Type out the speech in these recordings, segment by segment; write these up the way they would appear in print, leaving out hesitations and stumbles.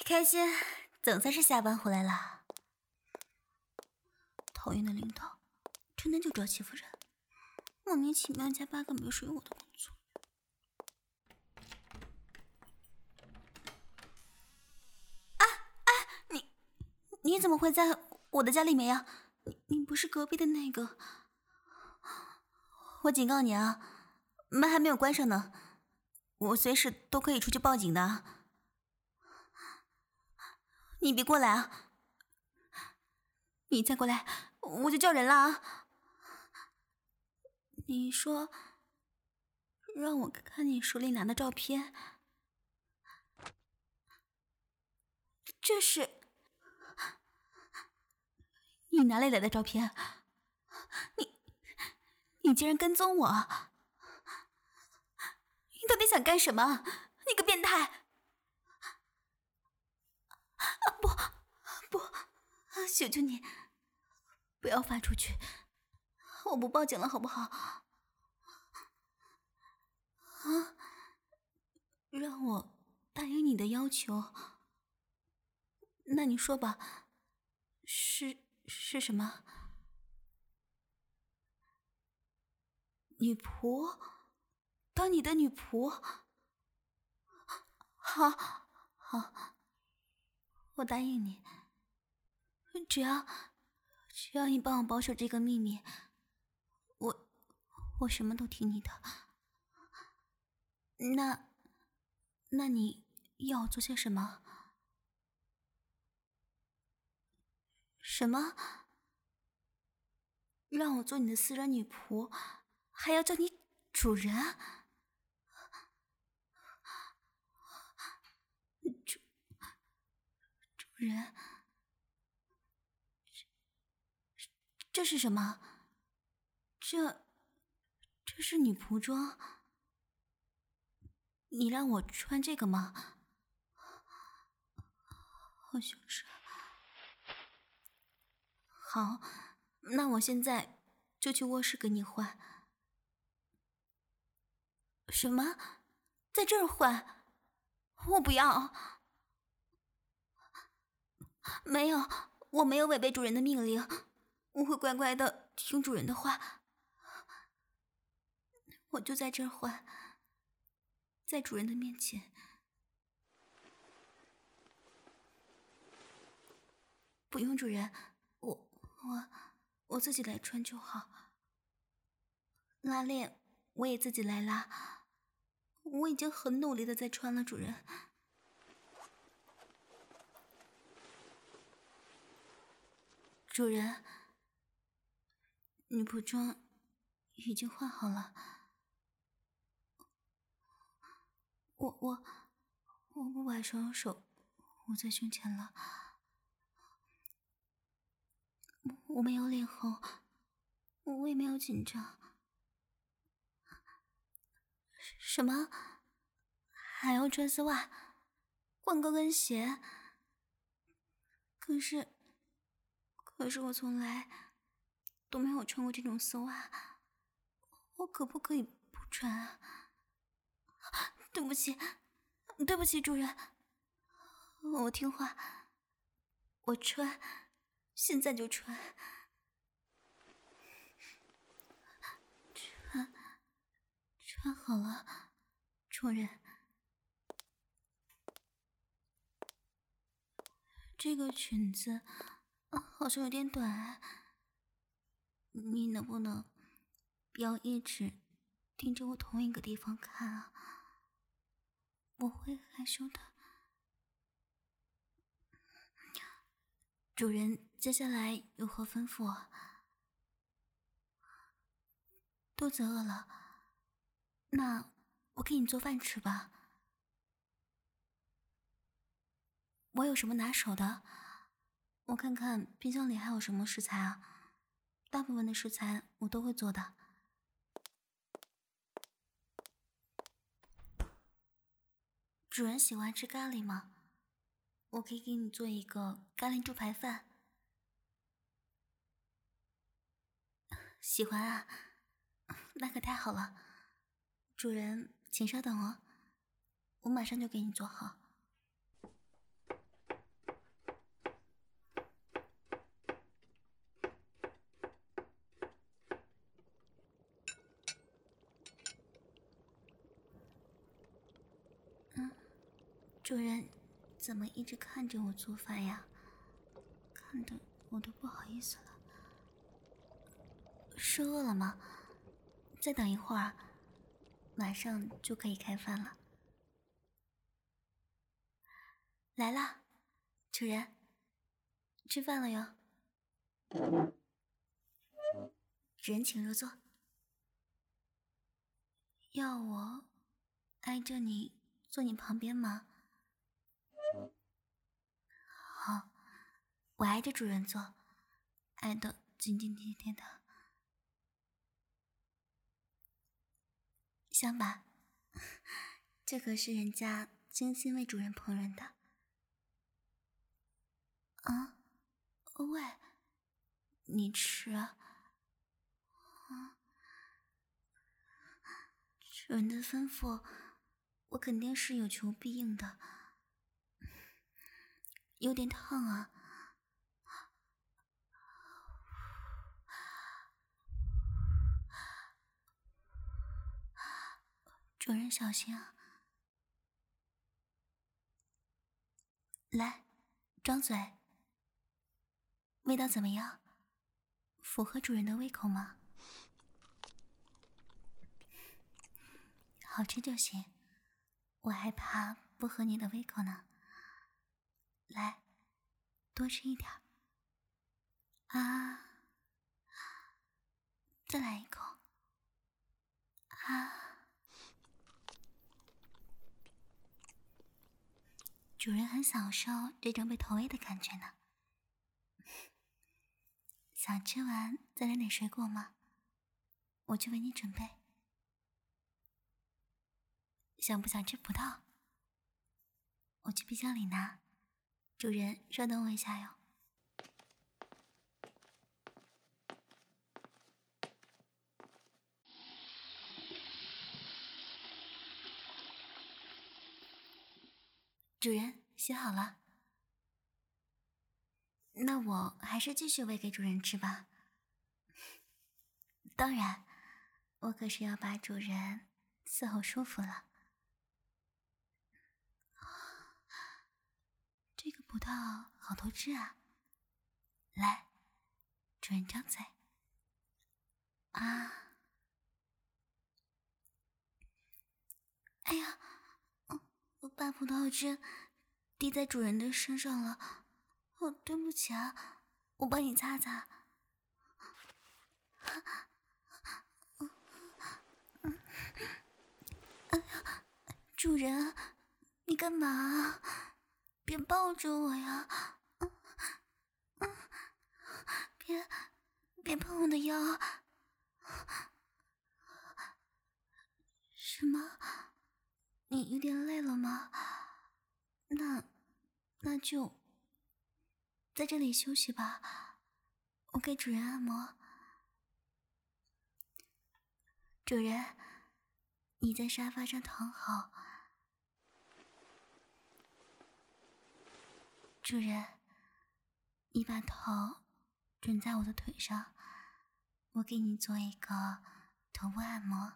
开心，总算是下班回来了。讨厌的领导，天天就知道欺负人，莫名其妙加8个没属于我的工作。你怎么会在我的家里面呀？你不是隔壁的那个？我警告你啊，门还没有关上呢，我随时都可以出去报警的。你别过来啊！你再过来，我就叫人了啊！你说让我看你手里拿的照片，这是你哪里来的照片？你竟然跟踪我！你到底想干什么？你个变态！不，求求你，不要发出去，我不报警了，好不好？啊，让我答应你的要求，那你说吧，是什么？女仆？当你的女仆？好，我答应你，只要你帮我保守这个秘密，我什么都听你的。那你要我做些什么？什么？让我做你的私人女仆，还要叫你主人？主人？这是什么？这是女仆装？你让我穿这个吗？好羞耻。好，那我现在就去卧室给你换。什么？在这儿换？我不要。没有，我没有违背主人的命令，我会乖乖的听主人的话。我就在这儿换，在主人的面前。不用主人，我自己来穿就好。拉链我也自己来拉，我已经很努力的在穿了，主人。主人，女仆装已经换好了。我把双手捂在胸前了。我没有脸红，我也没有紧张。什么？还要穿丝袜，换高跟鞋？可是我从来都没有穿过这种丝袜，我可不可以不穿啊？对不起，主人，我听话，我穿，现在就穿。穿好了，主人。这个裙子好像有点短，你能不能不要一直盯着我同一个地方看啊？我会害羞的。主人，接下来有何吩咐？肚子饿了，那我给你做饭吃吧。我有什么拿手的？我看看冰箱里还有什么食材啊？大部分的食材我都会做的。主人喜欢吃咖喱吗？我可以给你做一个咖喱猪排饭。喜欢啊，那可太好了。主人，请稍等哦，我马上就给你做好。 主人怎么一直看着我做饭呀？看得我都不好意思了。是饿了吗？再等一会儿，马上就可以开饭了。来啦，主人，吃饭了哟。主人请入座。要我挨着你坐你旁边吗？好，我挨着主人坐，挨得紧紧贴贴的，香吧？这可是人家精心为主人烹饪的。啊，喂，你吃啊？主人的吩咐，我肯定是有求必应的。有点烫啊。主人小心啊。来，张嘴。味道怎么样？符合主人的胃口吗？好吃就行，我还怕不合你的胃口呢。来，多吃一点。啊，再来一口。啊，主人很享受这种被投喂的感觉呢。想吃完再来点水果吗？我去为你准备。想不想吃葡萄？我去冰箱里拿。主人，稍等我一下哟。主人，洗好了。那我还是继续喂给主人吃吧。当然，我可是要把主人伺候舒服了。这个葡萄好多汁啊！来，主人张嘴。啊！哎呀，我把葡萄汁滴在主人的身上了。对不起啊，我帮你擦擦。哎呀，主人，你干嘛？别抱着我呀！别碰我的腰！什么？你有点累了吗？那就在这里休息吧，我给主人按摩。主人，你在沙发上躺好。主人，你把头枕在我的腿上，我给你做一个头部按摩。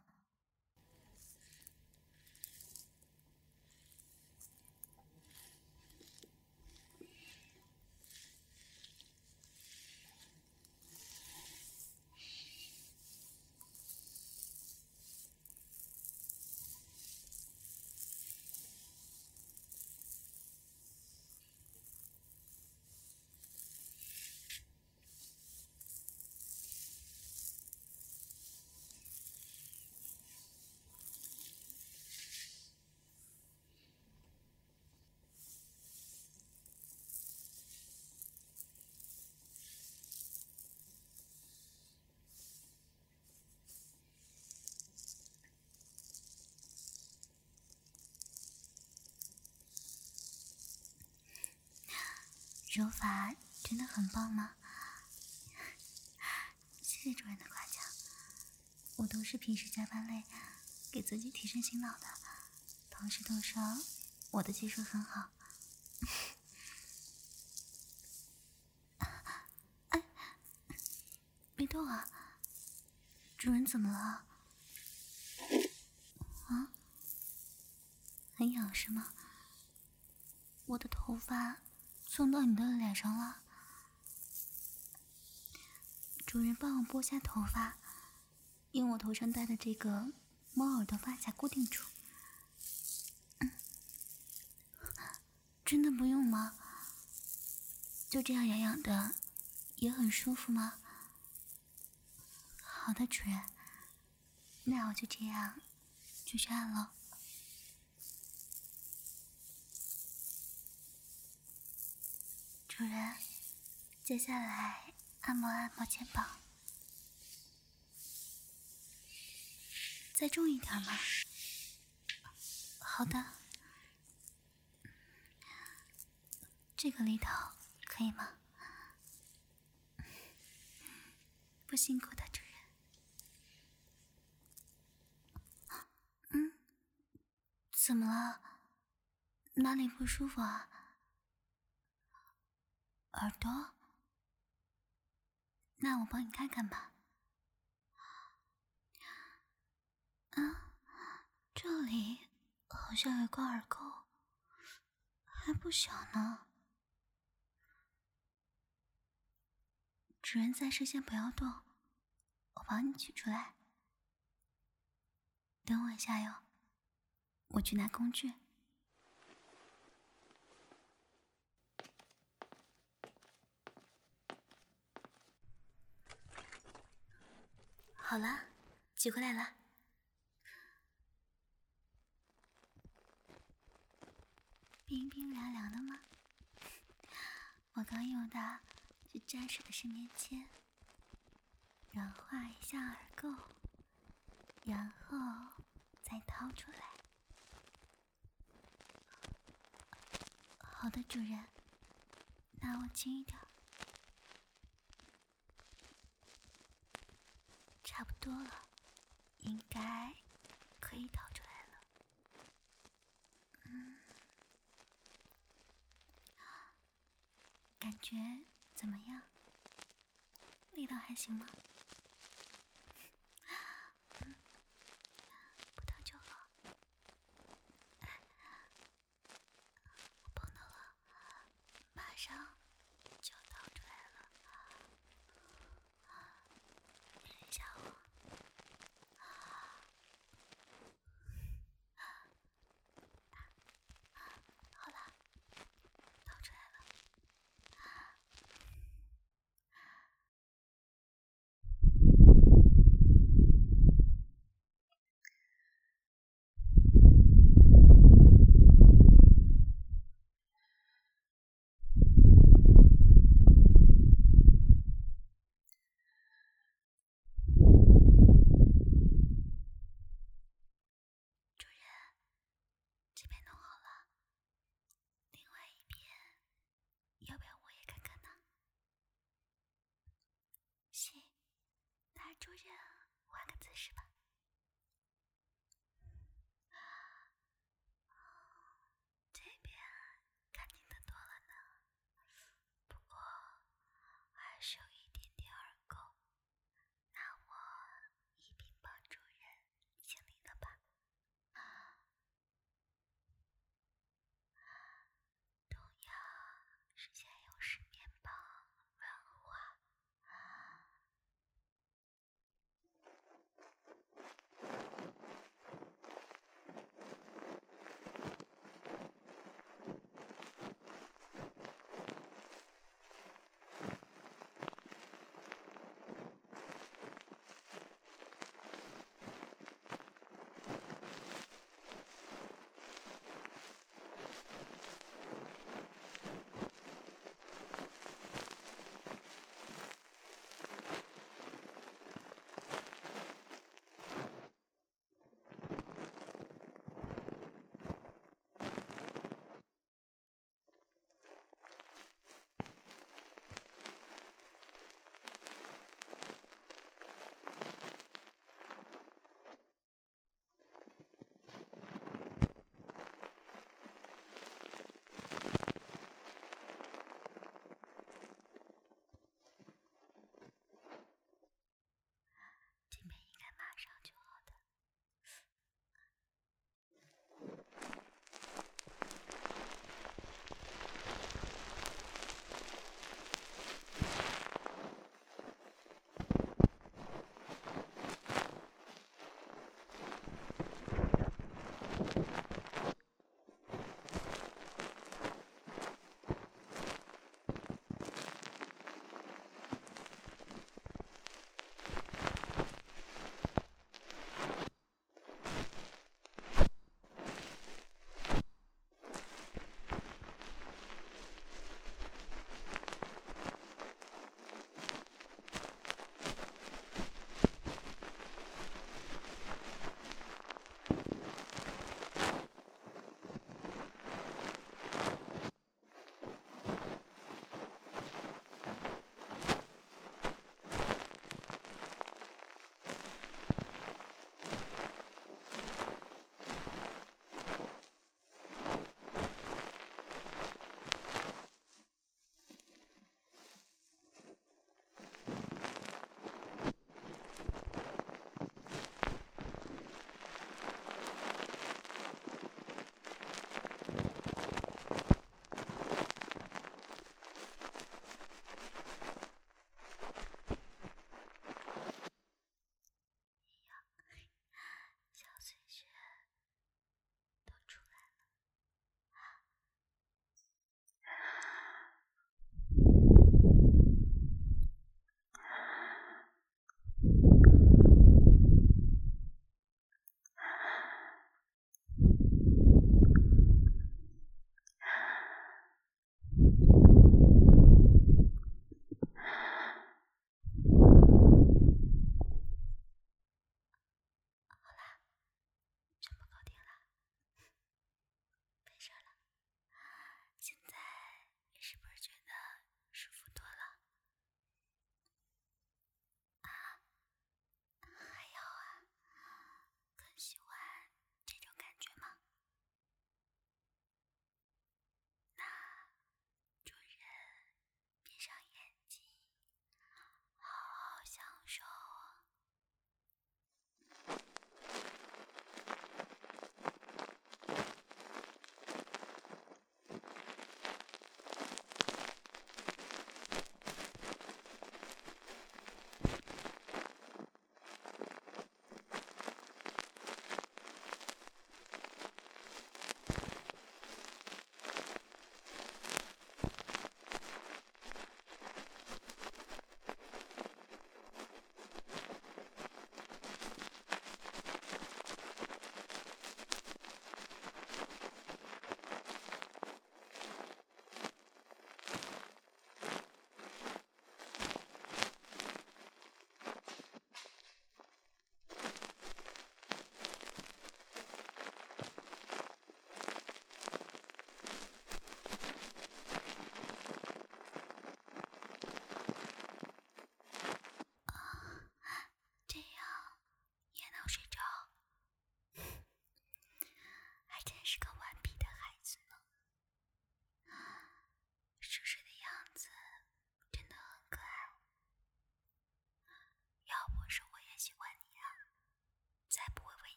手法真的很棒吗？谢谢主人的夸奖，我都是平时加班累，给自己提神醒脑的，同事都说我的技术很好。哎，别动啊！主人怎么了？啊？很痒是吗？ 我的头发蹭到你的脸上了，主人帮我拨下头发，用我头上戴的这个猫耳朵发卡固定住。真的不用吗？就这样痒痒的，也很舒服吗？好的，主人，那我就这样继续按了。主人，接下来按摩肩膀，再重一点吗？好的，这个力道可以吗？不辛苦的，主人。怎么了？哪里不舒服啊？耳朵？那我帮你看看吧。这里好像有个耳垢，还不小呢。主人暂时先不要动，我帮你取出来。等我一下哟，我去拿工具。好了，取回来了。冰冰凉凉的吗？我刚用的是沾水的湿棉签，软化一下耳垢，然后再掏出来。好的，主人，那我轻一点。差不多了，应该可以掏出来了。感觉怎么样？力道还行吗？不疼就好。我碰到了，马上就掏出来了。忍一下哦。好了，掏出来了。主人，这边弄好了，另外一边要不要我也看看呢？行，那主人换个姿势吧。